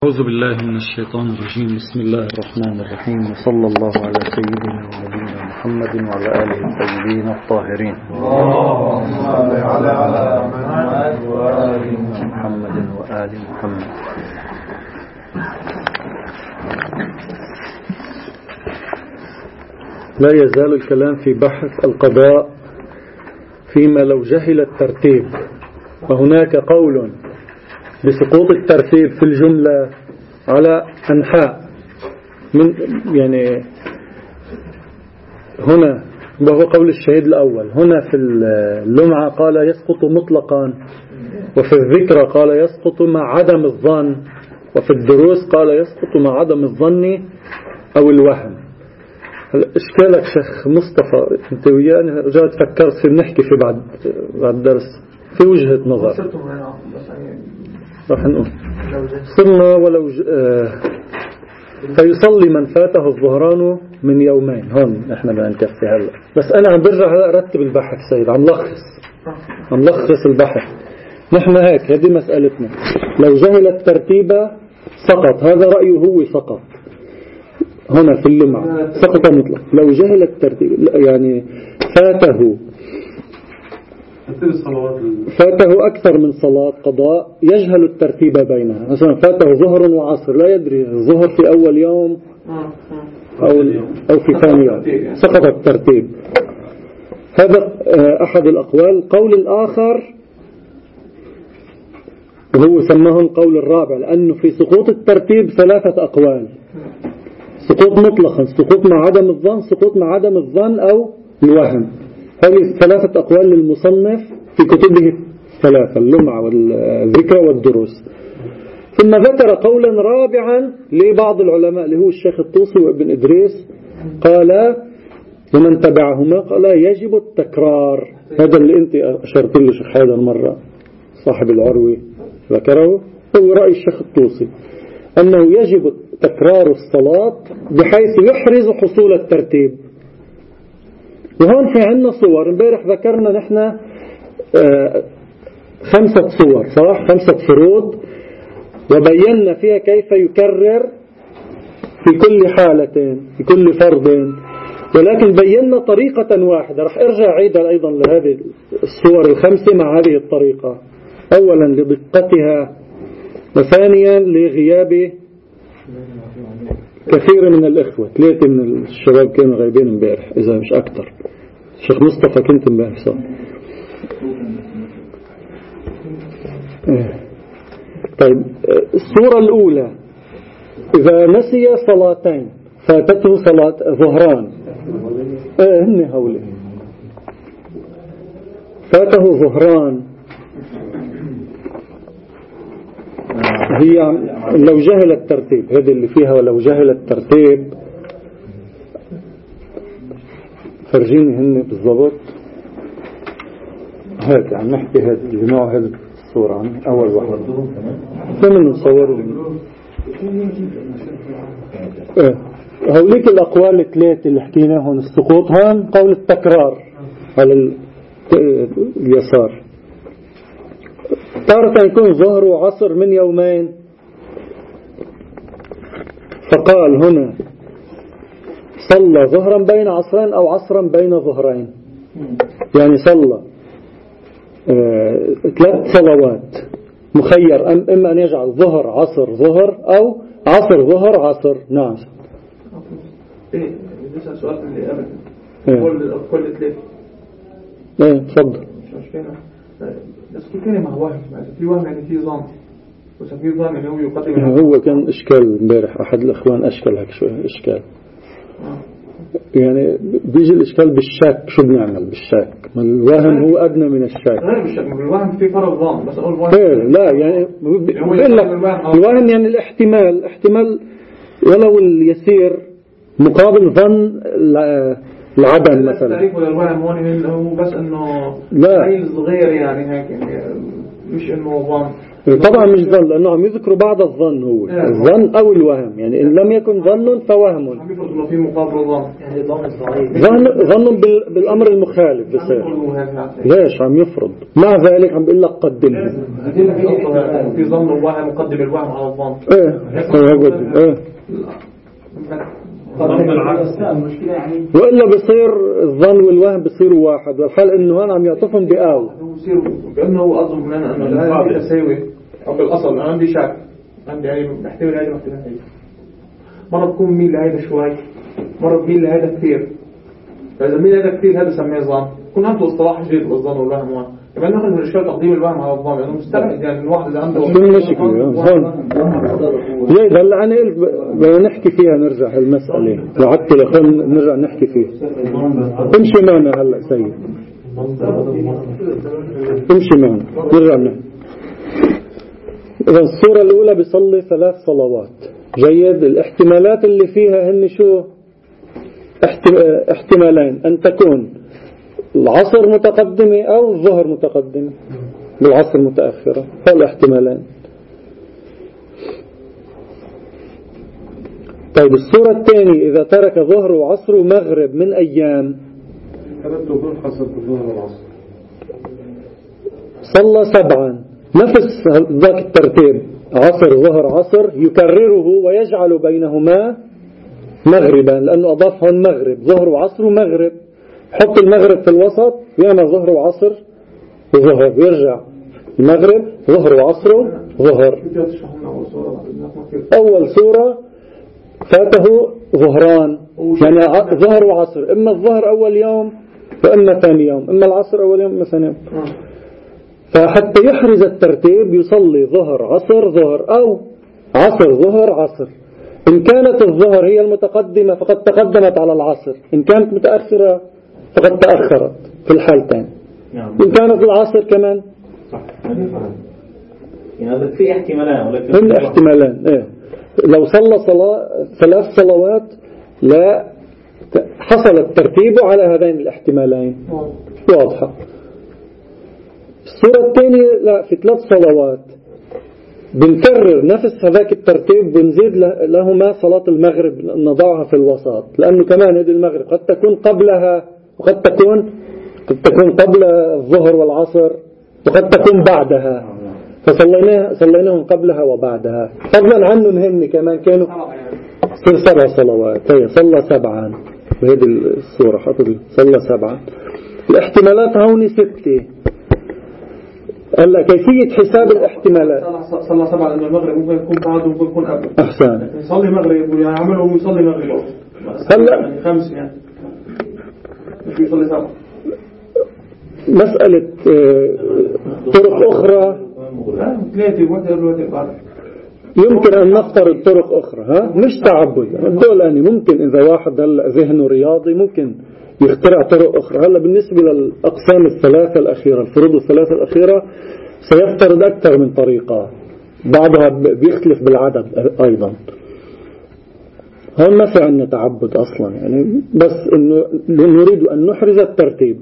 أعوذ بالله من الشيطان الرجيم. بسم الله الرحمن الرحيم، وصلى الله على سيدنا ونبينا محمد وعلى آله الطيبين الطاهرين. اللهم صل على محمد وآل محمد. لا يزال الكلام في بحث القضاء فيما لو جهل الترتيب، وهناك قول بسقوط الترتيب في الجملة على أنحاء من يعني هنا، وهو قول الشهيد الأول. هنا في اللمعة قال يسقط مطلقا، وفي الذكرى قال يسقط مع عدم الظن، وفي الدروس قال يسقط مع عدم الظن أو الوهم. إشكالك شيخ مصطفى أنت ويانا رجعت فكرت في بنحكي في بعد درس في وجهة نظر راح نقول صرنا ولو فيصلي من فاته الظهران من يومين. هون احنا بدنا نكفي هلا، بس انا عم برجع هلا ارتب البحث سيد، عم لخص البحث. نحن هيك، هذه مسألتنا. لو جهل الترتيب سقط، هذا رأيه هو فقط. هنا في اللمعة سقط مطلق. لو جهل الترتيب يعني فاته أكثر من صلاة قضاء يجهل الترتيب بينها. مثلا فاته ظهر وعصر، لا يدري الظهر في أول يوم أو في ثاني يوم، سقط الترتيب. هذا أحد الأقوال. قول الآخر وهو سماه القول الرابع، لأنه في سقوط الترتيب ثلاثة أقوال: سقوط مطلقا، سقوط مع عدم الظن، سقوط مع عدم الظن أو الوهم. هذه ثلاثة أقوال للمصنف في كتبه الثلاثة: اللمعة والذكرى والدروس. ثم ذكر قولا رابعا لبعض العلماء اللي هو الشيخ الطوسي وابن إدريس، قال ومن تبعهما قال يجب التكرار. هذا اللي أنت أشرت له شيخ حيدر مرة، صاحب العروي ذكره، هو رأي الشيخ الطوسي أنه يجب تكرار الصلاة بحيث يحرز حصول الترتيب. وهون في عندنا صور. امبارح ذكرنا نحن 5 صور، صح؟ 5 فروض، وبينا فيها كيف يكرر في كل حالة في كل فرض، ولكن بينا طريقة واحدة. رح ارجع عيدا أيضا لهذه الصور ال5 مع هذه الطريقة. أولا لدقتها، وثانيا لغياب كثير من الإخوة. 3 من الشباب كانوا غايبين امبارح إذا مش أكتر. الشيخ مصطفى كنت امبارح صح؟ طيب، الصورة الأولى: إذا نسي صلاتين، فاتته صلاة ظهران، هن هولي فاته ظهران، هي لو جهل الترتيب، هذه اللي فيها ولو جهل الترتيب. فرجيني هن بالضبط. هيك عم نحكي هذا جماعة هذه الصورة عن أول واحد ثمن نصوره. هوليك الأقوال ال3 اللي حكيناهم: السقوط، هون قول التكرار على اليسار. تارة يكون ظهر وعصر من يومين، فقال هنا صلى ظهرا بين عصرين أو عصرا بين ظهرين، يعني صلى 3 صلوات، مخير إما أن يجعل ظهر عصر ظهر أو عصر ظهر عصر. نعم. ايه لسه سؤال اللي قبل كل 3. تفضل. بس في كلمة وهم، في وهم يعني في ظن، بس في ظن يعني هو يقدم. هو كان إشكال امبارح، أحد الإخوان أشكل هيك شوية إشكال. يعني بيجي الإشكال بالشك. شو بنعمل بالشك؟ الوهم هو أدنى من الشك. غير بالشك، الوهم في فرق ظن، بس أقول وهم لا، يعني بقول لك الوهم يعني الاحتمال ولو اليسير مقابل ظن العدم مثلا. تعريف الوهم هون هو بس إنه لا شيء صغير، يعني هيك يعني مش إنه ظن. طبعا مش ظن، لأنه عم يذكروا بعض الظن، هو الظن أو الوهم، يعني إن لم يكن ظن فوهم. عم يفرضوا في مقابل الظن، يعني ظن بالأمر المخالف بصير. ليش عم يفرض؟ مع ذلك عم بيقول لك قدمه. في ظن ووهم، مقدم الوهم على الظن. ايه وإلا بصير الظن والوهم بصيروا واحد، والحال إنه هون عم يعطفهم بآو، كأنه هو أظن مننا أنه الآية تساوي، أو بالأصل أنا عندي شك، عندي يعني بحتمل هذا بحتمل هذا، مرة بكون ميل لهذا شوي، مرة بميل لهذا كثير. فإذا ميل لهذا كثير هذا سميه ظن. كنا عنده اصطلاح جديد بالظن والوهم هون، كمان ناخذ من الإشكال تقديم الوهم على الظن، لأنه مستبعد يعني الواحد إذا عنده ظن. ليه هلا أنا قلت بدنا نحكي فيها، نرجع المسألة وعدت لخلنا نرجع نحكي فيها. امشي معنا هلا سيد، امشي معنا نرجع نحكي. إذا الصورة الأولى بيصلي 3 صلوات. جيد. الاحتمالات اللي فيها هن شو؟ احتمالين، أن تكون العصر متقدمة أو الظهر متقدمة، بالعصر متأخرة. هذول احتمالين. طيب الصورة الثانية، إذا ترك ظهر وعصر ومغرب من أيام، صلى 7 نفس ذاك الترتيب، عصر ظهر عصر، يكرره ويجعل بينهما مغربا، لأنه أضافهم مغرب، ظهر وعصر ومغرب. حط المغرب في الوسط ويعمل ظهر وعصر وظهر، ويرجع المغرب ظهر وعصر وظهر. أول سورة فاته ظهران، يعني ظهر وعصر، إما الظهر أول يوم وإما ثاني يوم، إما العصر أول يوم وإما ثاني يوم. فحتى يحرز الترتيب يصلي ظهر عصر ظهر، أو عصر ظهر عصر. إن كانت الظهر هي المتقدمة فقد تقدمت على العصر، إن كانت متأخرة فقد تأخرت في الحالتين. إن كانت العصر كمان صح. يعني في احتمالان، ولكن هن احتمالان. إيه. لو صلى 3 صلوات لا حصل الترتيب على هذين الاحتمالين. واضحة. الصورة الثانية لا، في 3 صلوات بنكرر نفس هذاك الترتيب، بنزيد لهما صلاة المغرب نضعها في الوسط، لأنه كمان هذه المغرب قد تكون قبلها وقد تكون قبل الظهر والعصر، وقد تكون بعدها، فصليناهم قبلها وبعدها. فضلا عنهم هن كمان كانوا 7 صلوات. هي صلى 7 بهذه الصورة، صلى 7. الاحتمالات هون 6. هلا كيفية حساب الاحتمالات؟ صلى 7 لأن المغرب ممكن يكون بعد وممكن يكون قبل. أحسن. يصلي مغرب ويعمله ويصلي مغرب. هلا 5 يعني مش يصلي 7. مسألة طرق أخرى 3 واحدة قبل بعد. يمكن أن نفترض طرق أخرى، مش تعبد. الدول يعني ممكن إذا واحد هلا ذهنه رياضي ممكن يخترع طرق أخرى. هلا بالنسبة للأقسام الثلاثة الأخيرة، الفروض الثلاثة الأخيرة، سيفترض أكثر من طريقة، بعضها بيختلف بالعدد أيضا. هون ما في عندنا تعبد أصلا، يعني بس إنه نريد أن نحرز الترتيب.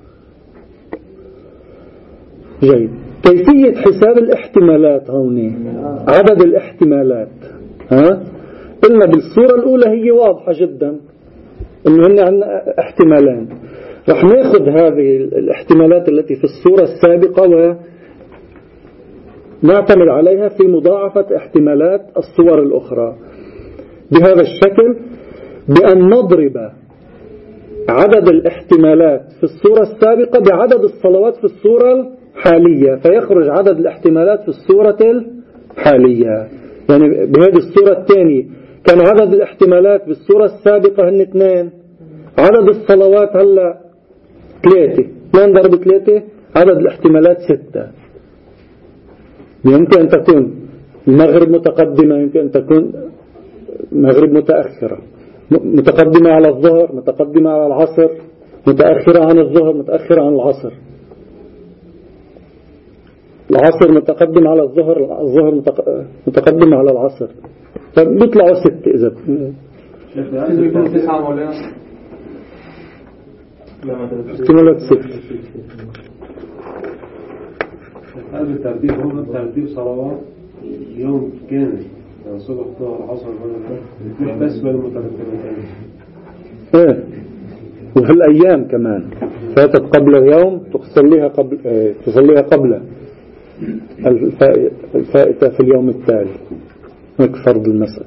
جيد. كيفية حساب الاحتمالات هون، عدد الاحتمالات. قلنا بالصورة الأولى هي واضحة جدا إنه هن عندنا احتمالين. رح ناخذ هذه الاحتمالات التي في الصورة السابقة ونعتمد عليها في مضاعفة احتمالات الصور الأخرى بهذا الشكل، بأن نضرب عدد الاحتمالات في الصورة السابقة بعدد الصلوات في الصورة الحالية، فيخرج عدد الاحتمالات في الصورة الحالية. يعني بهذه الصورة الثانية كان عدد الاحتمالات بالصورة السابقة هن 2، عدد الصلوات هلا 3. 2 ضرب 3 عدد الاحتمالات 6. يمكن أن تكون المغرب متقدمة، يمكن أن تكون المغرب متأخرة، متقدمة على الظهر، متقدمة على العصر، متأخرة عن الظهر، متأخرة عن العصر، العصر متقدم على الظهر، الظهر متقدم على العصر. فبيطلعوا 6 إذا يكونوا 9 ولا احتمالات 6. هذا الترتيب هو ترتيب صلوات يوم كامل، يعني صبح ظهر عصر مش بس بين المترتبتين. ايه وفي الأيام كمان فاتت قبل اليوم تصليها قبل الفائتة في اليوم التالي، هيك فرض المساء.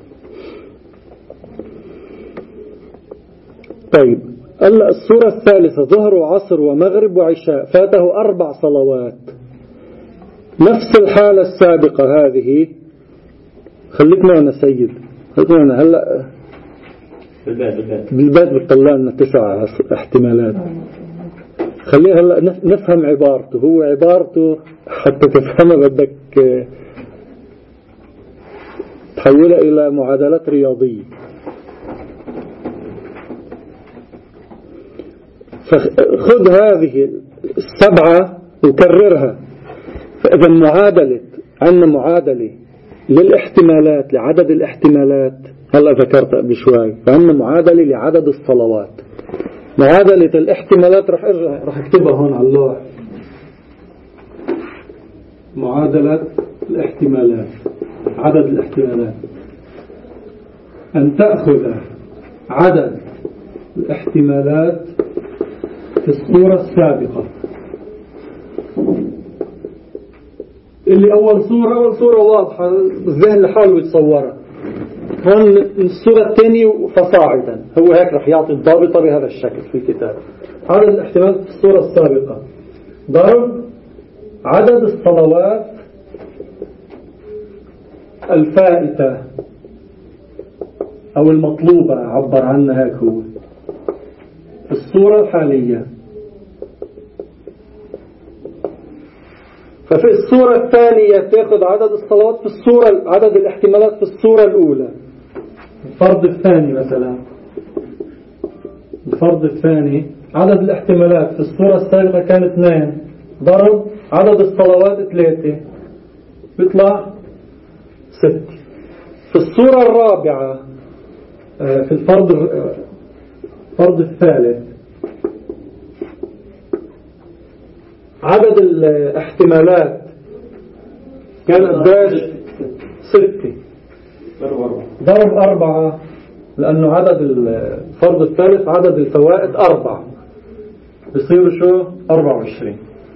طيب الصورة الثالثة ظهر وعصر ومغرب وعشاء، فاته 4 صلوات، نفس الحالة السابقة هذه. خليك معنا سيد، خليك معنا هلأ بالبات بتطلع لنا 9 احتمالات. خليها هلأ نفهم عبارته، هو عبارته حتى تفهمها بدك تحولها إلى معادلات رياضية. فخذ هذه 7 وكررها. فإذا عندنا معادلة للاحتمالات، لعدد الاحتمالات، هلا ذكرت قبل شوي. فعندنا معادلة لعدد الصلوات. معادلة الاحتمالات رح اكتبها هون على اللوح. معادلة الاحتمالات، عدد الاحتمالات، أن تأخذ عدد الاحتمالات في الصورة السابقة، اللي أول صورة واضحة الذهن لحاله يتصورها. هون الصورة الثانية فصاعدا، هو هيك رح يعطي الضابطة بهذا الشكل في الكتاب. عدد الاحتمالات في الصورة السابقة ضرب عدد الصلوات الفائتة أو المطلوبة، عبر عنها هيك هو في الصورة الحالية. ففي الصورة الثانية تأخذ عدد الصلوات في عدد الاحتمالات في الصورة الأولى. الفرض الثاني مثلا، الفرض الثاني عدد الاحتمالات في الصورة السابقة كان 2 ضرب عدد الصلوات 3 بيطلع 6. في الصورة الرابعة في الفرض الثالث عدد الاحتمالات كان قداش 6 ضرب 4 لأنه عدد الفرض الثالث عدد الفوائد 4 بيصير شو 24.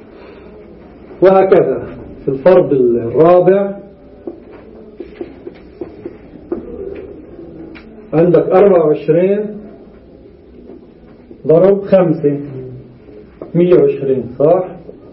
وهكذا في الفرض الرابع عندك 24 ضرب 5 120 صح؟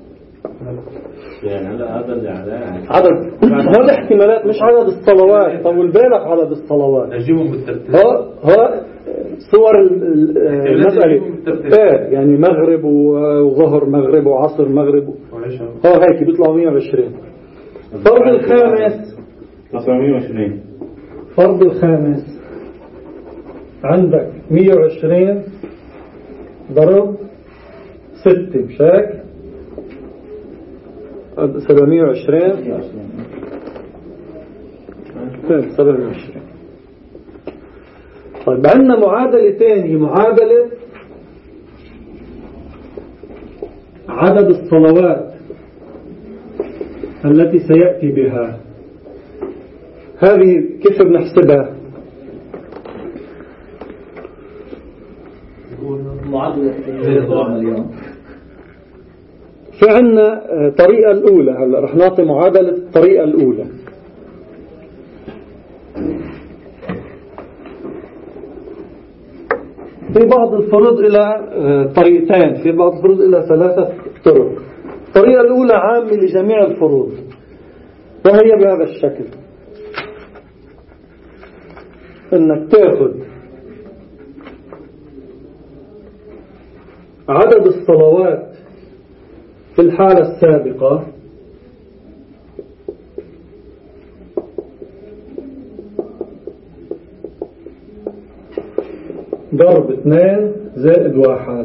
يعني هذا اللي على هذا احتمالات مش عدد الصلوات. طول بالك عدد الصلوات نجيبهم بالترتيب. ها صور المسألة ايه يعني مغرب وظهر، مغرب وعصر، مغرب هيك بيطلعوا 120. فرض الخامس 120. فرض الخامس عندك 120 ضرب 6 مش هيك 720 27. طيب عندنا معادلة تانية، معادلة عدد الصلوات التي سيأتي بها. هذه كيف بنحسبها؟ في عندنا طريقة الأولى. هلا رح نعطي معادلة الطريقة الأولى. في بعض الفروض إلى طريقتين، في بعض الفروض إلى 3 طرق. الطريقة الأولى عامة لجميع الفروض وهي بهذا الشكل، إنك تأخذ عدد الصلوات في الحالة السابقة ضرب 2 زائد 1.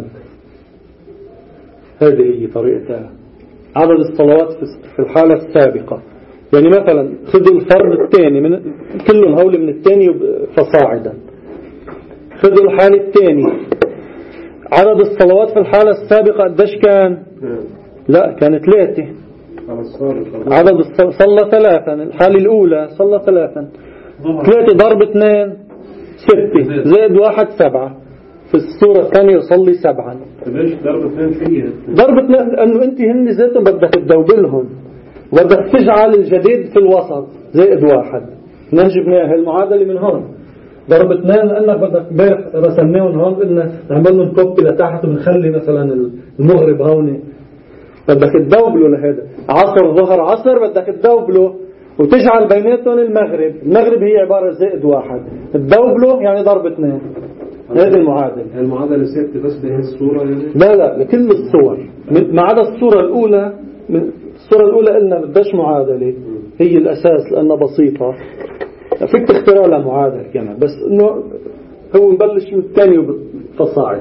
هذه هي طريقتها. عدد الصلوات في الحالة السابقة، يعني مثلا خذوا الفرض الثاني من كلهم هول من الثاني فصاعدا. خذوا الحالة الثانية، عدد الصلوات في الحالة السابقة قديش كان؟ لا كان 3. عدد صلى 3. الحالة الأولى صلى 3. 3 ضرب 2 6 زائد 1 7. في الصورة الثانية يصلي 7. ليش ضرب 2 فيها؟ ضرب 2 لأنه أنت هن ذاتهم بدك تدوبلهم وبدك تجعل الجديد في الوسط زائد 1. نجبنا المعادلة من هون. ضرب 2 لأنك بدك امبارح رسمناهم هون قلنا نعمل لهم كوبي لتحت ونخلي مثلا المغرب هون بدك تدوبله لهذا عصر ظهر عصر بدك تدوبله وتجعل بيناتهم المغرب هي عبارة زائد 1 تدوبله يعني ضرب 2. هذه المعادلة. المعادلة ثابتة بس بهذه الصورة يعني؟ لا لكل الصور ما عدا الصورة الأولى. الصورة الأولى قلنا بدش معادلة هي الأساس لأنها بسيطة فيك تخترع لها معادلة كمان بس إنه هو نبلش من الثاني وبالتصاعد.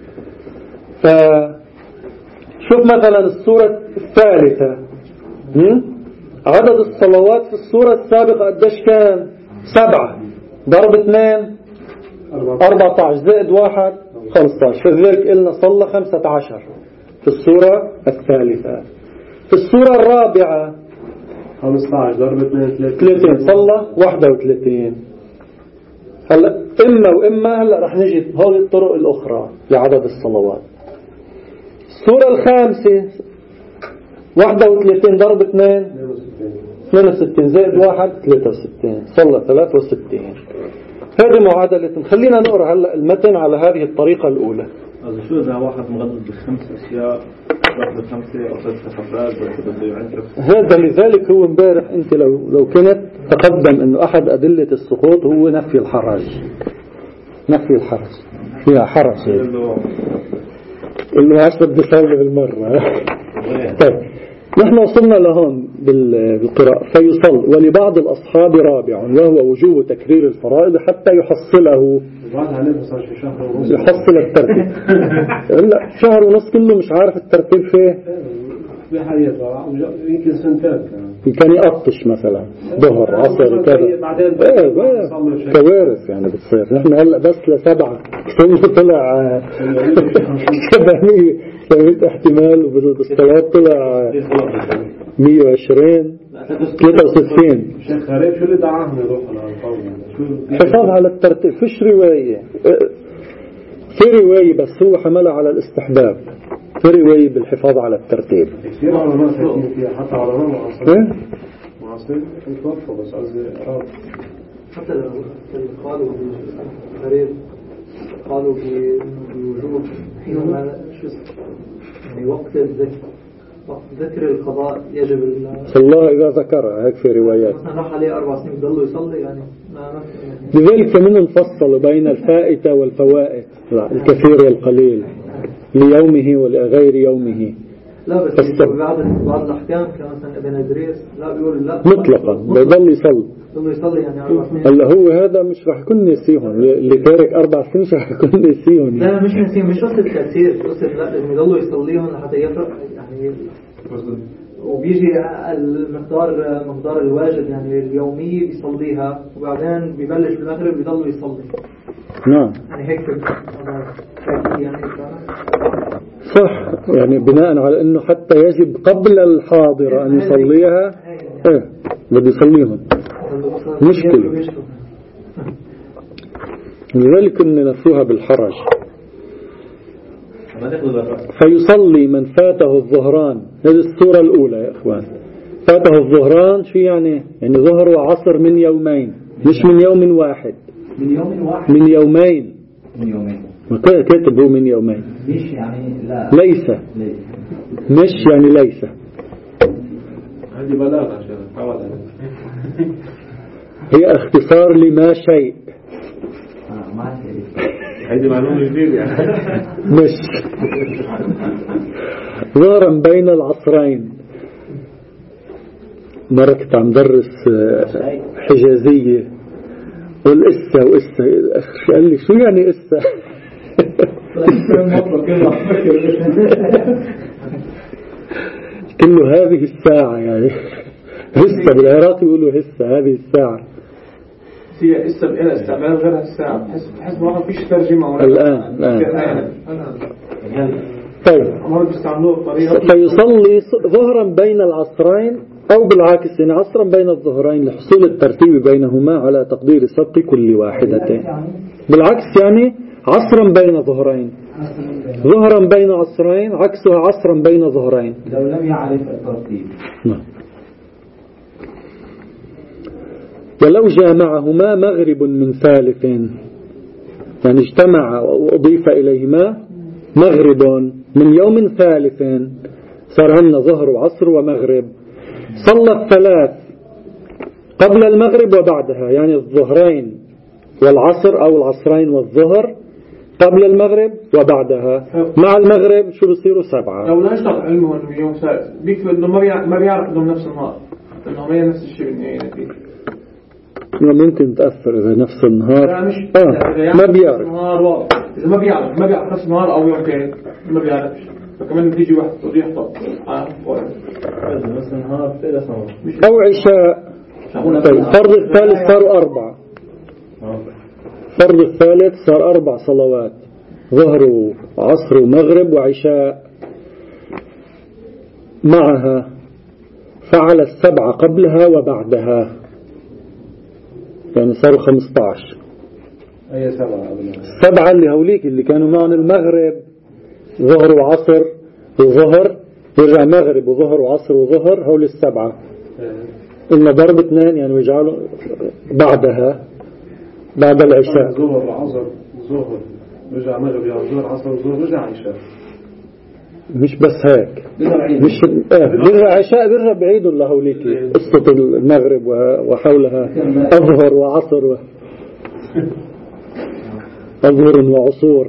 فشوف مثلا الصورة الثالثة عدد الصلوات في الصورة السابقة قديش كان 7 ضرب 2 14 زائد 1 15. فذلك قلنا صلى 15 في الصورة الثالثة. في الصورة الرابعة 15 ضرب 2 30 صلى 31. هلا إما هلا رح نجي هذه الطرق الأخرى لعدد الصلوات. الصورة الخامسة 31 ضرب 2 62 زائد 1 63 صلى 63. هذه معادلة. خلينا نقرأ هلا المتن على هذه الطريقة الأولى. شو إذا واحد مغضب ب5 أشياء ضرب 5 أو 6 خبرات بده يعرف هذا لذلك هو امبارح أنت لو كنت تقدم إنه أحد أدلة السقوط هو نفي الحرج. نفي الحرج فيها حرج إنه عشان بدي صلي بالمرة. طيب نحن وصلنا لهون بالقراءة. فيصل ولبعض الأصحاب رابع وهو وجوب تكرير الفرائض حتى يحصله. يحصل الترتيب. لا شهر ونص كله مش عارف الترتيب فيه. يمكن سنتين كان يقطش مثلا ظهر عصر كذا كوارث يعني بتصير. نحن هلا بس ل7 طلع 700 احتمال وبالصلاة طلع 120 63. شيخ غريب شو اللي دعاهم يروحوا على القول؟ حفاظ على الترتيب. فيش رواية. في رواية بس هو حملها على الاستحباب. في رواية بالحفاظ على الترتيب. كثير علماء حكيم فيها حتى علماء معاصرين يتوقفوا بس قصدي حتى لو قالوا غريب قالوا بوجوب حينما يعني وقت ذكر القضاء يجب الله إذا ذكرها. هيك في روايات مثلا راح عليه 4 سنين بضله يصلي يعني لذلك فمن نفصل بين الفائتة والفوائت الكثير والقليل ليومه ولغير يومه. لا بس بعض الأحكام كمثلا ابن إدريس لا بيقول لا مطلقا بيضل يصلي يعني 4 سنين. هلا هو هذا مش راح يكون نسيهم اللي تارك 4 سنين مش راح يكون نسيهم. لا مش نسيهم مش قصة تأثير قصة لا لازم يضلوا يصليهم لحتى يفرق يعني وبيجي مقدار الواجب يعني اليومي بيصليها وبعدين بيبلش بالمغرب بيضلوا يصلي. نعم يعني هيك يعني صح يعني بناء على انه حتى يجب قبل الحاضرة ان يصليها ايه بده يصليهم مشكلة. لذلك ان نفوها بالحرج. فيصلي من فاته الظهران. هذه الصورة الأولى يا إخوان. فاته الظهران شو يعني ظهر وعصر من يومين مش من يوم واحد. من يومين ما كاتب هو من يومين مش يعني لا ليس مش يعني ليس. هذه بلاغة عشان هي اختصار لما شيء. ما شيء هذه معلومة جديدة يعني. مش ظهرا بين العصرين. مرة كنت عم درس حجازية والإسة وإسة قال لي شو يعني إسة؟ كله هذه الساعة يعني هسه بالعراقي يقولوا هسه هذه الساعة. هي هسه بقى استعمال غير الساعة. بحس ما فيش ترجمة الآن طيب مرة بيستعملوه بطريقة فيصلي ظهرا بين العصرين أو بالعكس يعني عصرا بين الظهرين لحصول الترتيب بينهما على تقدير سبق كل واحدة. بالعكس يعني عصرا بين ظهرين، ظهرا بين عصرين عكسها عصرا بين ظهرين لو لم يعرف الترتيب. ولو جامعهما مغرب من ثالث، يعني اجتمع وأضيف إليهما مغرب من يوم ثالث، صار عندنا ظهر وعصر ومغرب، صلى الثلاث قبل المغرب وبعدها، يعني الظهرين والعصر أو العصرين والظهر قبل المغرب وبعدها، مع المغرب شو بصيروا 7. لو لا يشتغل علمه انه يوم ثالث بيكفي انه ما بيعرف انه نفس النهار، انه ما هي نفس الشيء بالنهاية نتيجة. ممكن تأثر إذا نفس النهار ما بيعرف النهار واضح، إذا ما بيعرف نفس النهار أو يوم ثاني ما بيعرفش، فكمان بيجي واحد يحفظ نفس النهار في صلاة أو عشاء. طيب فرض الثالث صار 4، فرض الثالث صار 4 صلوات، ظهر وعصر ومغرب وعشاء معها، فعل 7 قبلها وبعدها، يعني صاروا 15. أي 7 7 اللي هوليك اللي كانوا معنا المغرب ظهر وعصر وظهر، يرجع مغرب وظهر وعصر وظهر، هول 7 إن ضرب 2 يعني ويجعلوا بعدها بعد العشاء. ظهر عصر ظهر رجع مغرب، يعني ظهر عصر ظهر رجع عشاء. مش بس هيك، مش بيرجع عشاء، بيرجع بعيد ولا هوليك قصة المغرب وحولها أظهر وعصر أظهر وعصور.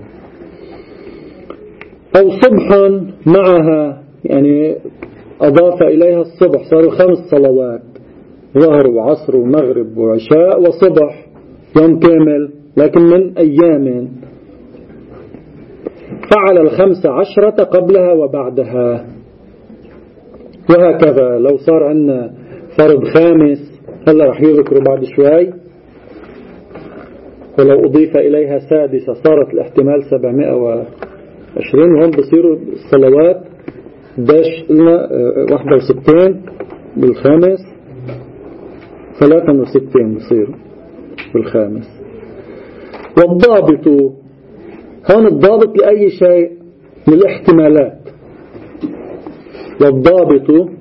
أو صبحا معها، يعني أضاف إليها الصبح، صاروا 5 صلوات، ظهر وعصر ومغرب وعشاء وصبح، يوم كامل لكن من أيام، فعل 15 قبلها وبعدها. وهكذا لو صار عندنا فرض خامس، هلا رح يذكروا بعد شوي، ولو أضيف إليها سادسة صارت الاحتمال 720، وهم بصيروا الصلوات قلنا 61 بالخامس، 63 بصيروا بالخامس. والضابط هون الضابط لأي شيء للاحتمالات، والضابط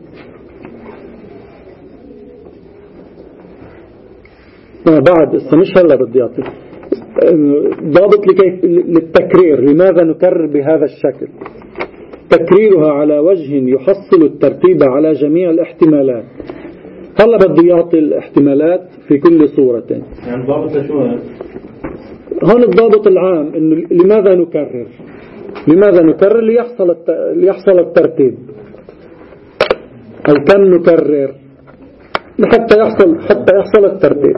بعد مش هلا بدي أعطي ضابط للتكرير. لماذا نكرر بهذا الشكل؟ تكريرها على وجه يحصل الترتيب على جميع الاحتمالات. هلا بدي أعطي الاحتمالات في كل صورة. يعني ضابط شو هون الضابط العام إنه لماذا نكرر؟ لماذا نكرر؟ ليحصل الترتيب. أو كم نكرر حتى يحصل الترتيب.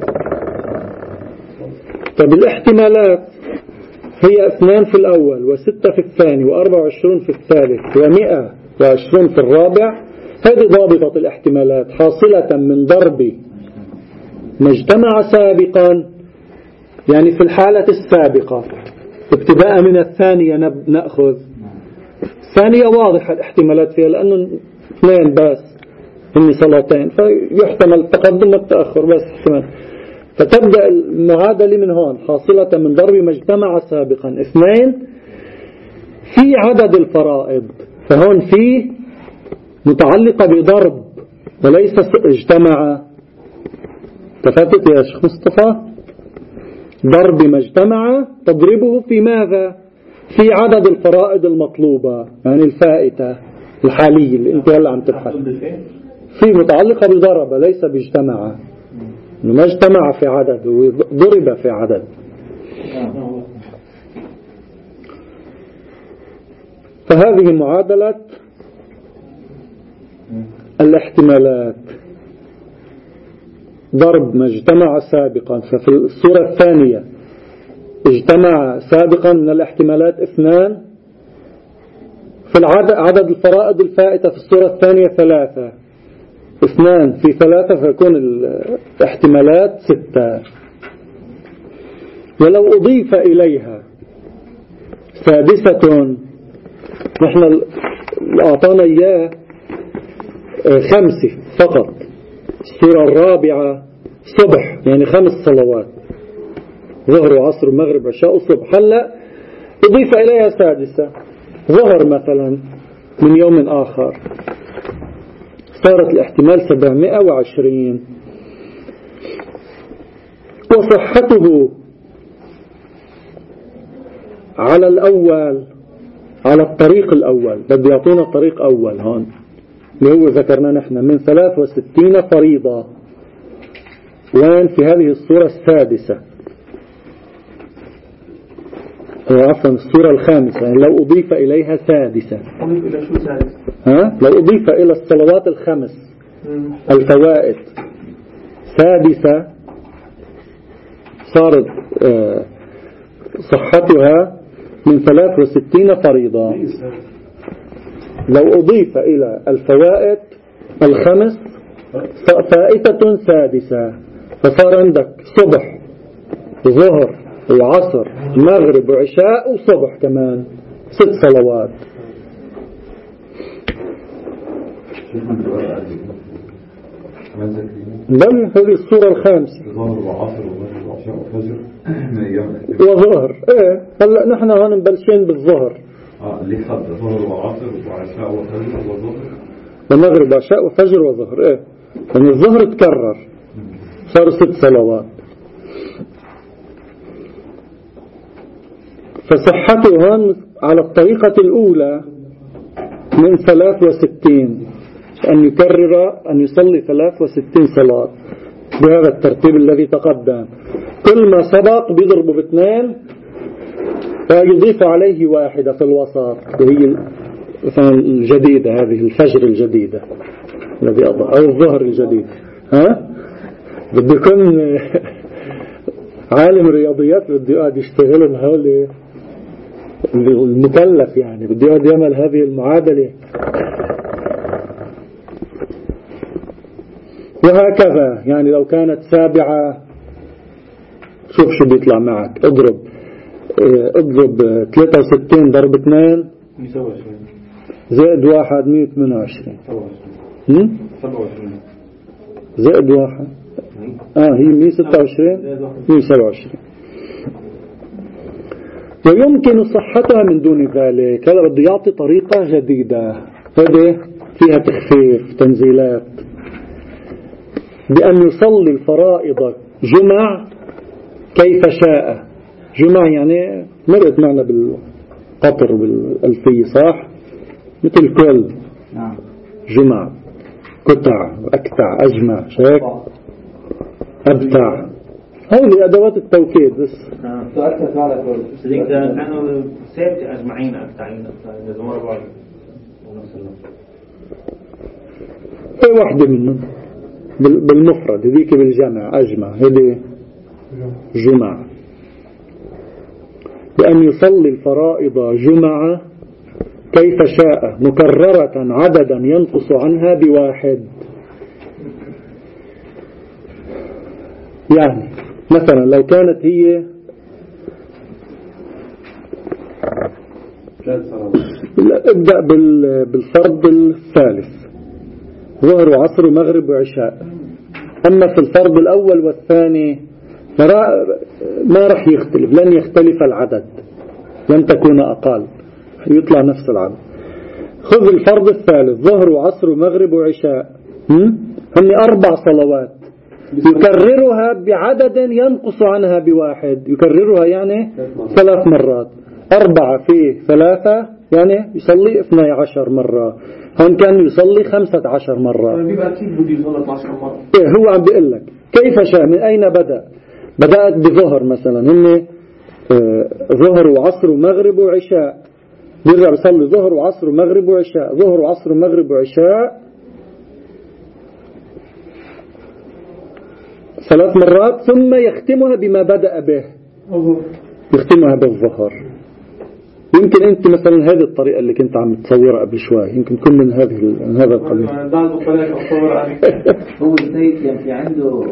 طب الاحتمالات هي 2 في الأول و6 في الثاني و24 في الثالث و120 في الرابع. هذه ضابطة الاحتمالات حاصلة من ضرب ما اجتمع سابقا، يعني في الحالة السابقة ابتداء من الثانية نأخذ. الثانية واضحة الاحتمالات فيها لأنه 2 بس إني صلاتين، فيحتمل التقدم والتأخر بس احتمال. فتبدأ المعادلة من هون حاصلة من ضرب ما اجتمع سابقا 2 في عدد الفرائض. فهون في متعلقة بضرب وليس اجتمع. تفتت يا شيخ مصطفى؟ ضرب ما اجتمع تضربه في ماذا؟ في عدد الفرائض المطلوبة، يعني الفائتة الحالية اللي انت هلا عم تبحث في متعلقة بضرب ليس باجتمع، ما اجتمع في عدد وضرب في عدد. فهذه معادلة الاحتمالات، ضرب ما اجتمع سابقا. ففي الصورة الثانية اجتمع سابقا من الاحتمالات 2 في عدد الفرائض الفائتة في الصورة الثانية 3، 2 في 3 فيكون الاحتمالات 6. ولو أضيف إليها سادسة نحن أعطانا إياه 5 فقط. السورة الرابعة صبح، يعني 5 صلوات، ظهر وعصر ومغرب وعشاء وصبح. هلا أضيف إليها 6 ظهر مثلا من يوم آخر، صارت الاحتمال 720. وصحته على الأول، على الطريق الأول، بده يعطونا طريق أول هون اللي هو ذكرنا نحن من 63 فريضة، وين في هذه الصورة السادسة، عفوا الصورة الخامسة، يعني لو أضيف إليها 6. أضيف إلى شو 6؟ لو أضيف إلى الصلوات ال5 الفوائد 6 صارت صحتها من 63 فريضة. لو أضيف إلى الفوائد ال5 فائتة 6، فصار عندك صبح ظهر وعصر مغرب وعشاء وصبح كمان 6 صلوات. بل هذه الصورة الخامسة وظهر. ايه هلا نحن هون مبلشين بالظهر، اللي خد ظهر وعصر وعشاء وفجر وظهر ومغرب وعشاء وفجر وظهر. ايه يعني الظهر تكرر صار 6 صلوات. فصحته هون على الطريقة الأولى من 63، أن يكرر أن يصلي 63 صلاة بهذا الترتيب الذي تقدم. كل ما سبق بيضربوا ب2 فيضيف عليه 1 في الوسط، وهي الجديدة، هذه الفجر الجديدة الذي أضاء أو الظهر الجديد. بده يكون عالم رياضيات، بده يقعد يشتغل هؤلاء المكلف، يعني بده يقعد يعمل هذه المعادلة. وهكذا يعني لو كانت 7 شوف شو بيطلع معك، اضرب 63 ضرب 2 زائد 1 128 زائد 1 هي 126 127. ويمكن صحتها من دون ذلك. هذا بده يعطي طريقة جديدة، هذه فيها تخفيف تنزيلات، بأن يصلي الفرائض جمع كيف شاء. جمع يعني مرت معنا بالقطر بالألفية صح، مثل كل جمع قطع أكتع أجمع شاك أبتع، هذه أدوات التوكيد بس. تؤثر على كل صديق كانوا سيبت أجمعين أكتعين إذا مرة بعض ايه واحدة منهم بالمفرد، هذيك بالجمع أجمع، هذه جمع. بأن يصلي الفرائض جمعة كيف شاء مكررة عددا ينقص عنها ب1. يعني مثلا لو كانت هي ابدأ بالفرض الثالث ظهر وعصر ومغرب وعشاء. أما في الفرض الأول والثاني ما رح يختلف، لن يختلف العدد، لن تكون أقل، يطلع نفس العدد. خذ الفرض الثالث ظهر وعصر ومغرب وعشاء، هم 4 صلوات يكررها بعدد ينقص عنها ب1، يكررها يعني 3 مرات، 4 في 3 يعني يصلي 12 مرة، هون كان يصلي 15 مرة. بيبقى أكيد بده يصلي 12 مرة. هو عم بيقول لك كيف شاء. من أين بدأت بظهر مثلا، هن ظهر وعصر ومغرب وعشاء، بيرجع بيصلي ظهر وعصر ومغرب وعشاء، ظهر وعصر ومغرب وعشاء 3 مرات، ثم يختمها بما بدأ به، يختمها بالظهر. يمكن أنت مثلا هذه الطريقة اللي كنت عم تصورها قبل شوي يمكن تكون من هذا القبيل. هو الزيت يعني عنده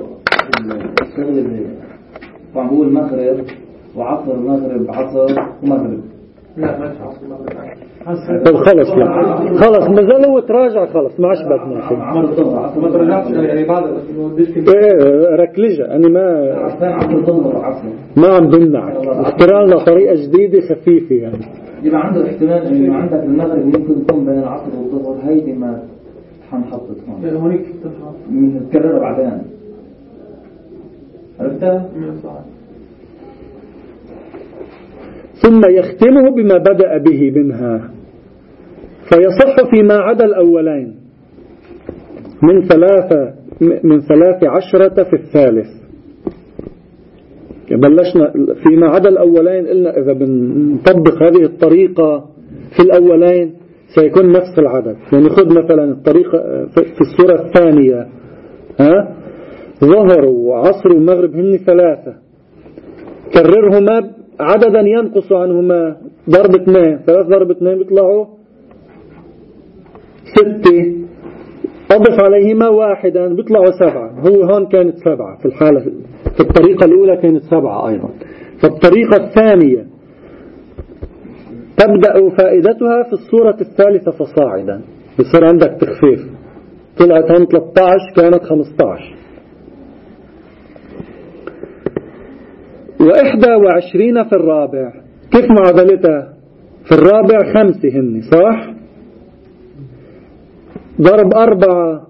الشغل عم بقول مغرب وعصر مغرب عصر ومغرب، لا ما عصر المغرب. طب خلص لا خلص ما زال هو تراجع خلص ما عجبتنا شيء ما ترجعش يعني بعد بس ما بديش ركلجة أنا عصر الظهر وعصر ما عم بمنعك اخترع لنا طريقة جديدة خفيفة يعني. يبقى عنده احتمال انه عندك المغرب ممكن يكون بين العصر والظهر هيدي ما حنحطط هون هونيك نتكررها بعدين عرفتها؟ ثم يختمه بما بدأ به منها فيصح فيما عدا الأولين من 13 في الثالث. بلشنا فيما عدا الأولين قلنا إذا بنطبق هذه الطريقة في الأولين سيكون نفس العدد. يعني خذ مثلا الطريقة في السورة الثانية ظهر وعصر ومغرب هن 3 كررهما عددا ينقص عنهما ضرب 2 3 ضرب 2 بيطلعوا 6 أضف عليهما 1 بيطلعوا 7. هو هون كانت 7 في الحالة في الطريقة الأولى كانت 7 أيضا. فالطريقة الثانية تبدأ فائدتها في الصورة الثالثة فصاعدا بصير عندك تخفيف طلعت هون 13 كانت 15 و21 في الرابع. كيف معادلتها في الرابع 5 هن صح ضرب 4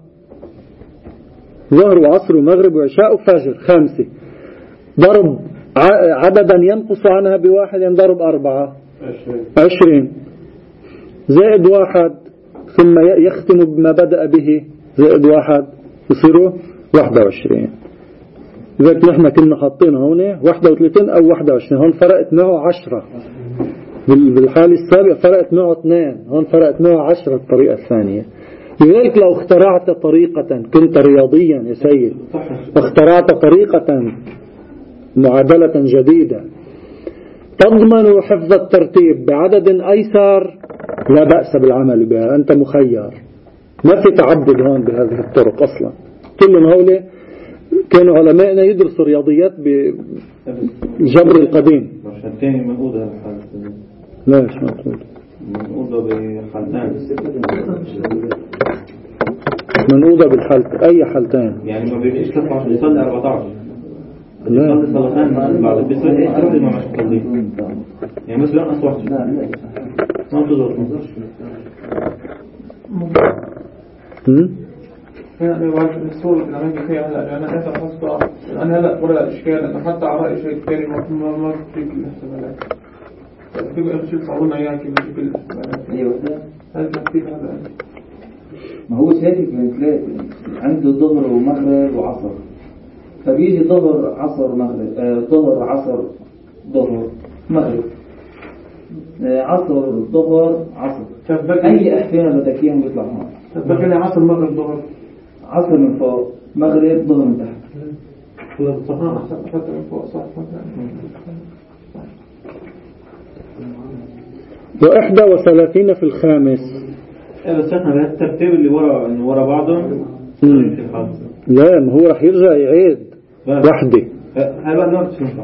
ظهر وعصر ومغرب وعشاء وفجر 5 ضرب عددا ينقص عنها ب1 ضرب 4 20 زائد 1 ثم يختم بما بدأ به زائد 1 يصيروا 21. لذلك نحن كنا حاطينها هون 31 أو 21 هون فرقت معه 10 بالحالة السابقة فرقت معه 2 هون فرقت معه 10 الطريقة الثانية. لذلك لو اخترعت طريقة كنت رياضيا يا سيد اخترعت طريقة معادلة جديدة تضمن حفظ الترتيب بعدد أيسر لا بأس بالعمل بها أنت مخير ما في تعبد هون بهذه الطرق أصلا. كلهم هؤلاء كانوا علماءنا يدرسوا رياضيات بالجبر القديم. الثاني منقوضة لا مش منقوضة منقوضة بالحالة أي حالتين يعني ما بيبقاش 13 يصلي 14 يصلي صلاتين بعد بيصلي ايش تردد ما مش تصلي يعني مثلا نقص واحد ما تضغط أنا بعرف الصورة اللي عملت فيها هلا أنا هذا حصة أنا هلا ولا الإشكال أنا حتى على رأي شيء ثاني ما في كل الاحتمالات تبقى شو تصورنا إياه كيف كل الاحتمالات. أيوة هذا كثير هذا ما هو شايف مثل عنده ظهر ومغرب وعصر فبيجي ظهر عصر مغرب ظهر عصر ظهر مغرب عصر ظهر عصر أي احتمال بدك إياهم بيطلع هون. فبقى عصر مغرب ظهر عصر من فوق مغرب ظهر من تحت صحيح حتى من فوق صح 31 في الخامس. بس احنا بهالترتيب اللي ورا بعضهم لا ما هو رح يرجع يعيد وحده هلا ما بتنفع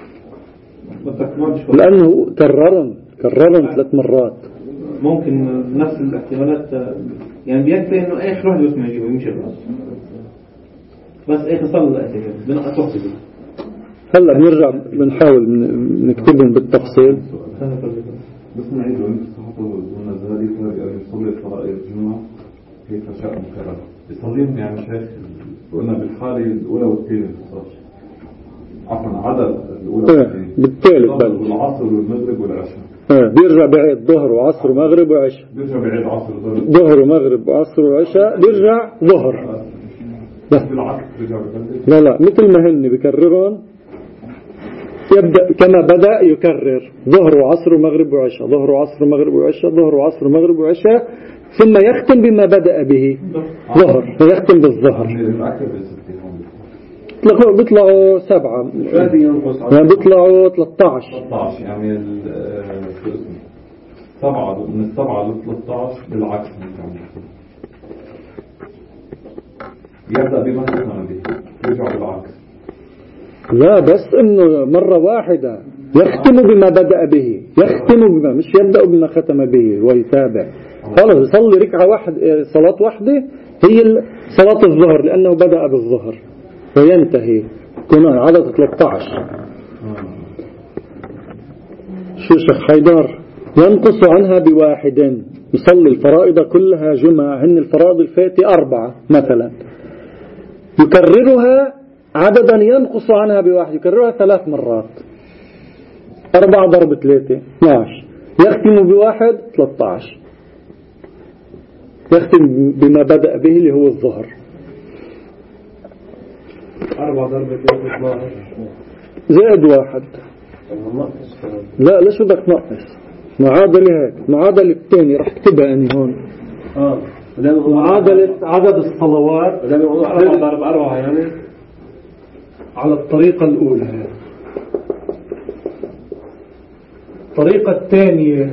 لأنه كررن 3 مرات. ممكن نفس الاحتمالات يعني بيكفي انه ايش واحد بس ما يجيبه يمشي الراس بس ايش صار الاعتبار بنقص وقت هلا بنرجع بنحاول نكتبهم بالتفصيل. بس نعيد ونصحته ونزل يصلي فرائض الجمعة هيك أشياء مكررة يصليهم يعني شيخ قلنا بالحالة الأولى والثانية عفوا عدد الأولى والثانية بالتالي العصر والمغرب والعشاء بيرجع بعيد ظهر وعصر ومغرب وعشاء بيرجع بعيد عصر ظهر ومغرب وعصر وعشاء بيرجع ظهر بالعكس بيرجع لا مثل ما هن بيكررون يبدأ كما بدأ يكرر ظهر وعصر ومغرب وعشاء ظهر وعصر ومغرب وعشاء ظهر وعصر ومغرب وعشاء ثم يختم بما بدأ به ظهر فيختم بالظهر بيطلعوا 7 يعني بيطلعوا 13 يعني 7 من 7 ل 13 بالعكس يبدأ بما تسمع به يرجع بالعكس لا بس انه مرة واحدة يختم بما بدأ به، يختم بما، مش يبدأ بما ختم به ويتابع. خلاص يصلي ركعة واحدة، صلاة واحدة هي صلاة الظهر لأنه بدأ بالظهر وينتهي كنا عدد 13. شو شيخ حيدر؟ ينقص عنها بواحد، يصلي الفرائض كلها جمعة، هن الفرائض الفاتي 4 مثلا، يكررها عددا ينقص عنها بواحد، يكررها 3 مرات، 4 ضرب 3 12، يختم بواحد 13، يختم بما بدأ به اللي هو الظهر. 4 ضرب 3 12 زائد 1. لا ليش بدك تنقص؟ معادلة هيك، معادلة الثانية رح اكتبها أنا هون. معادلة عدد الصلوات 4 ضرب 4 يعني على الطريقة الأولى. الطريقة الثانية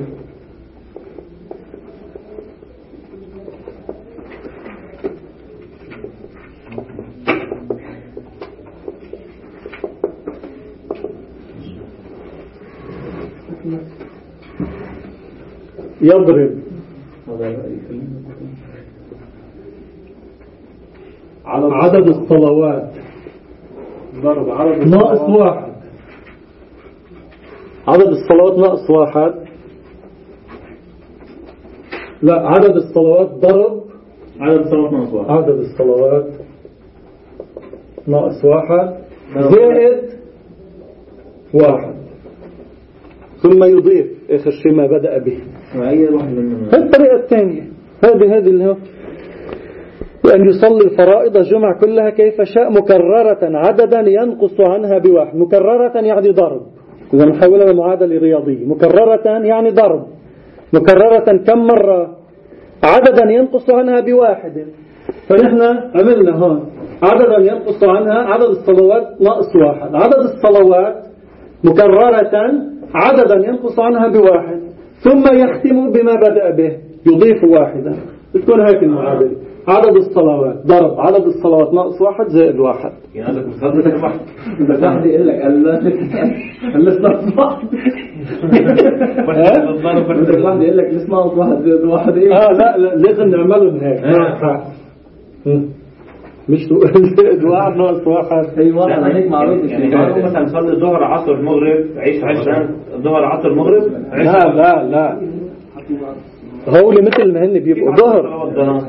يضرب على عدد الصلوات ضرب عدد ناقص 1. عدد الصلوات ناقص 1. لا، عدد الصلوات ضرب عدد الصلوات ناقص 1. عدد الصلوات ناقص 1 زائد 1 ثم يضيف آخر شيء ما بدأ به. وأي واحد منهم هذه الطريقة الثانية، هذه اللي هو وأن يصلي الفرائض جمع كلها كيف شاء مكررة عددا ينقص عنها بواحد. مكررة يعني ضرب، إذا نحولها لمعادلة رياضية. مكررة يعني ضرب، مكررة كم مرة؟ عددا ينقص عنها بواحد. فنحن عملنا هون عددا ينقص عنها عدد الصلوات ناقص 1، عدد الصلوات مكررة عددا ينقص عنها بواحد، ثم يختم بما بدأ به يضيف 1. بتكون هيك المعادلة. عدد الصلوات ضرب عدد الصلوات ناقص 1 زائد 1. يعني هذا مصدرك واحد. بس واحد يقول لك لسه ناقص 1. واحد يقول لك لسه ناقص 1 زائد 1 ايه؟ لا لازم نعملهم هيك. مش زائد 1 ناقص 1. اي واحد هيك معروف. يعني مثلا صلي الظهر عصر مغرب عيش الظهر عصر مغرب. لا هولي مثل ما هن بيبقوا ظهر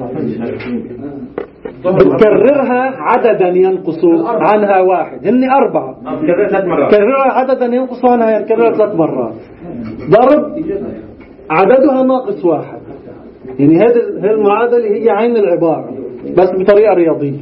بتكررها عددا ينقص عنها 1، هن 4 كررها عددا ينقص عنها، يعني كررها 3 مرات. ضرب عددها ناقص 1، يعني هذه المعادلة هي عين العبارة بس بطريقة رياضية.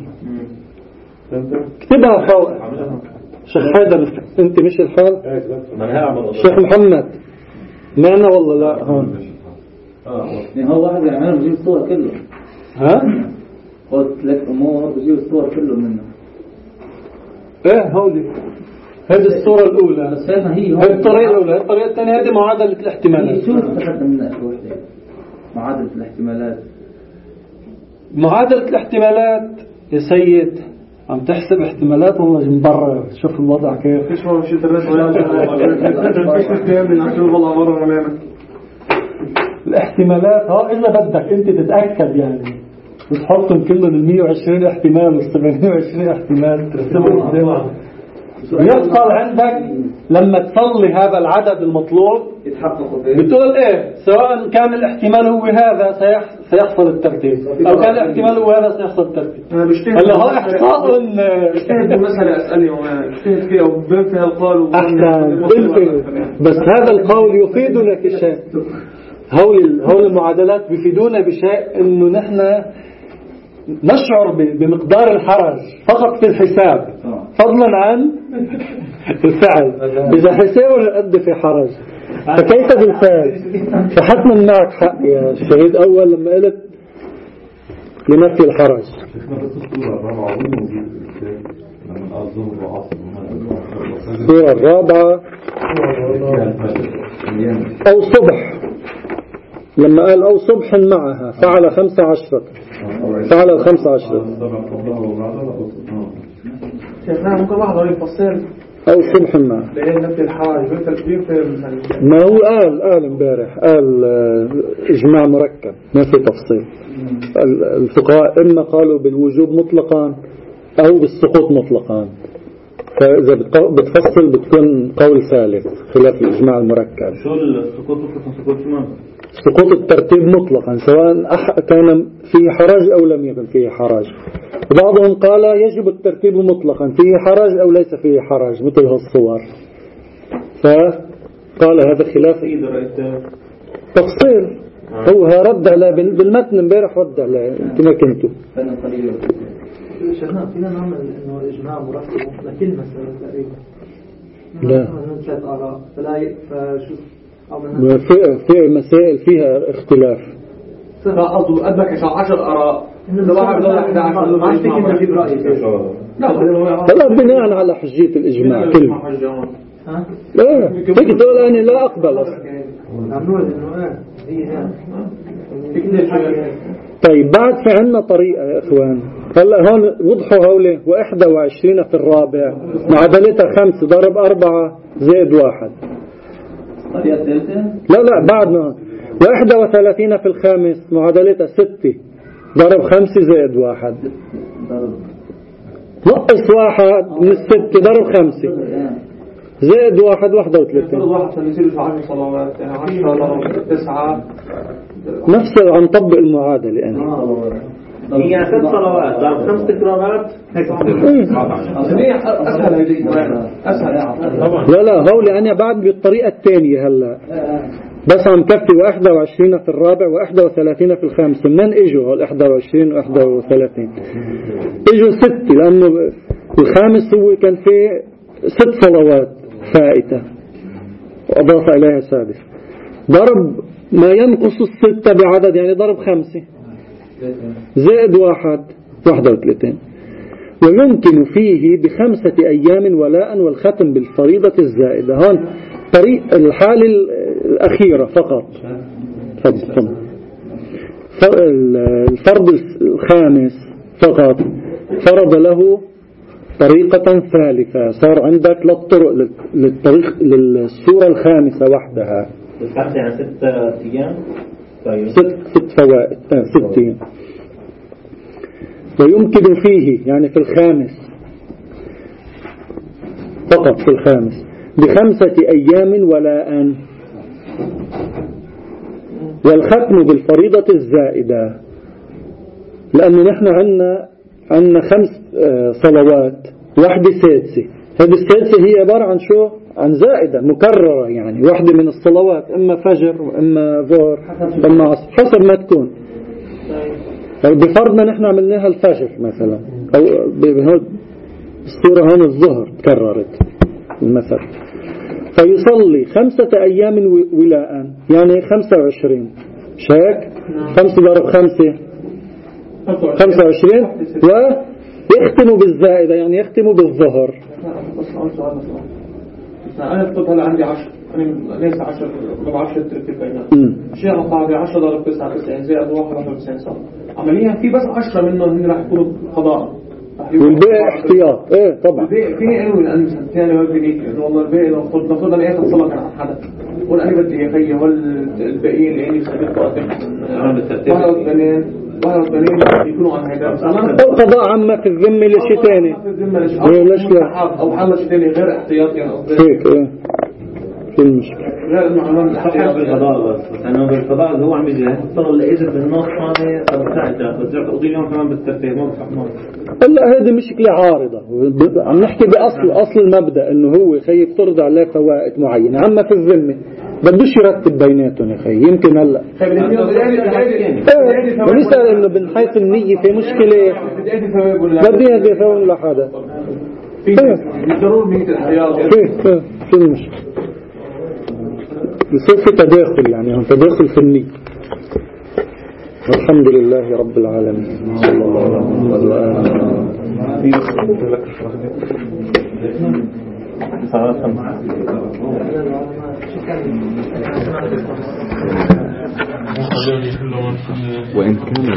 اكتبها فوق. شيخ حيدر انت مش الحال؟ شيخ محمد معنا والله؟ لا هون يعني هو واحد يعمل بيجيب الصور كله. ها؟ قلت لك امور بيجيب الصور كله منه. ايه هودي هذه الصورة الأولى. بس فاهمة هي هذه الطريقة الأولى. الطريقة الثانية هذه معادلة الاحتمالات. شو استفدنا منها شو وحدة؟ معادلة الاحتمالات. معادلة الاحتمالات يا سيد عم تحسب احتمالات والله من برا. شوف الوضع كيف. فيش ما مشيت الناس فيش بيعمل عشان والله مرة ولا الاحتمالات إذا بدك أنت تتأكد يعني وتحطهم كلهم 120 احتمال وال 720 احتمال ترسمهم قدامك. يحصل عندك لما تصلي هذا العدد المطلوب بتقول ايه سواء كان الاحتمال هو هذا سيحصل الترتيب او كان الاحتمال هو هذا سيحصل الترتيب. هلا هو احصاء اجتهد بالمسألة اسألي اجتهد فيها وبين فيها القول بس هذا القول يفيدنا كشيء. هول المعادلات بيفيدونا بشيء انه نحن نشعر بمقدار الحرج فقط في الحساب فضلا عن الفعل. إذا حسابه قد في حرج فكيف بالفعل؟ فحتما معك حق يا شهيد أول لما قلت لنفي الحرج. السورة الرابعة أو صبح لما قال أو صبح معها فعل 15 فعل 15. شيخنا ممكن واحد يفصل أو الصبح ما لأن نفس الحرج ما هو قال امبارح قال إجماع مركب ما في تفصيل. الفقهاء إما قالوا بالوجوب مطلقا أو بالسقوط مطلقا، فإذا بتفصل بتكون قول ثالث خلاف الإجماع المركب. شو السقوط مطلقا؟ سقوط شو؟ سقوط الترتيب مطلقا سواء كان فيه حرج أو لم يكن فيه حرج. بعضهم قال يجب الترتيب مطلقا فيه حرج أو ليس فيه حرج مثل هالصور، فقال هذا خلاف تفصيل. هو رد على بالمتن امبارح، رد على انت ما كنتوا فينا نعمل انه اجماع مركب لكل مسألة تقريبا. لا ثلاث آراء فشو في مسائل فيها اختلاف. قصده قدك 10 آراء إنه واحد ولا 11 ما عندك أنت في رأي. لا بناء على حجية الإجماع كلمة. لا فيك تقول أنا لا أقبل أصلا. طيب بعد في عنا طريقة يا إخوان. هلا هون وضحوا هولي 21 في الرابع معادلتها 5 ضرب 4 زائد 1. لا بعدنا 31 في الخامس معادلتها 6 ضرب 5 زائد 1 نقص 1 من 6 ضرب 5 زائد 1 31. واحد يصير 10 صلوات يعني 10 ضرب 9 نفس عم طبق المعادلة يعني. هي 6 صلوات ضرب 5 تكرارات هيك أسهل. لا هولي أنا بعد بالطريقة الثانية هلا بس عم كفي 21 في الرابع و31 في الخامس. منين اجوا هول 21 و 31؟ اجوا 6 لأنه الخامس هو كان فيه 6 صلوات فائتة وأضاف إليها سادس ضرب ما ينقص 6 بعدد يعني ضرب 5 زائد 1 31. ويمكن فيه ب5 أيام ولاء والختم بالفريضة الزائدة. هون طريق الحالة الأخيرة فقط. الفرض الخامس فقط فرض له طريقة ثالثة. صار عندك للطرق للسورة الخامسة وحدها. بس يعني 6 أيام. طيب 6 فوائد 6 أيام. ويمكن فيه يعني في الخامس فقط في الخامس ب5 أيام ولاء والختم بالفريضة الزائدة. لأنه نحن عندنا 5 صلوات واحدة سادسة. هذه السادسة هي عبارة عن شو؟ عن زائدة مكررة يعني واحدة من الصلوات إما فجر وإما ظهر إما عصر حسب ما تكون. بفرضنا نحن عملناها الفجر مثلا أو الصورة هون الظهر تكررت المثل فيصلي 5 أيام ولاء يعني 25 شاك 5 ضرب 5 25 ويختموا بالزائدة يعني يختموا بالظهر. أنا افترض هلا عندي 10 أنا ليس 10 ضرب 10 ترتيب بينات شيء قاعدة 10 ضرب 9 90 زائد 1 90 صار عمليا في بس 10 منهم هن راح يكونوا قضاء والباقي احتياط. ايه طبعا الباقي فيني انوي الانسى ثاني ما بدي انه والله الباقي نفرض انا اخذ صلاه عن حدا ولا انا بدي اخي والباقيين اللي عندي خليت قاتل واحد يكونوا عن هيدا القضاء عما في الذمه لشيء ثاني ليش لا او حل شيء ثاني غير احتياط يعني هيك في المشكله غير انه عملنا احتياط بالقضاء بس انه بالقضاء اللي هو عم يجي صار الاجر بالنص هذا بتاعته بس تقضي اليوم كمان بالترتيب ما بصح هلا هذه مشكله عارضه. عم نحكي باصل المبدا انه هو خي يفترض عليه فوائد معينه عما في الذمه بدوش يرتب بيناتهم يا خي. يمكن هلا ونسال انه من حيث النيه في مشكله بدي هذه ثواب لحدا ضروري نيه الاحتياط في المشكله يصير في تداخل يعني هم تداخل في النية. الحمد لله رب العالمين صلى الله عليه وسلم. وإن كان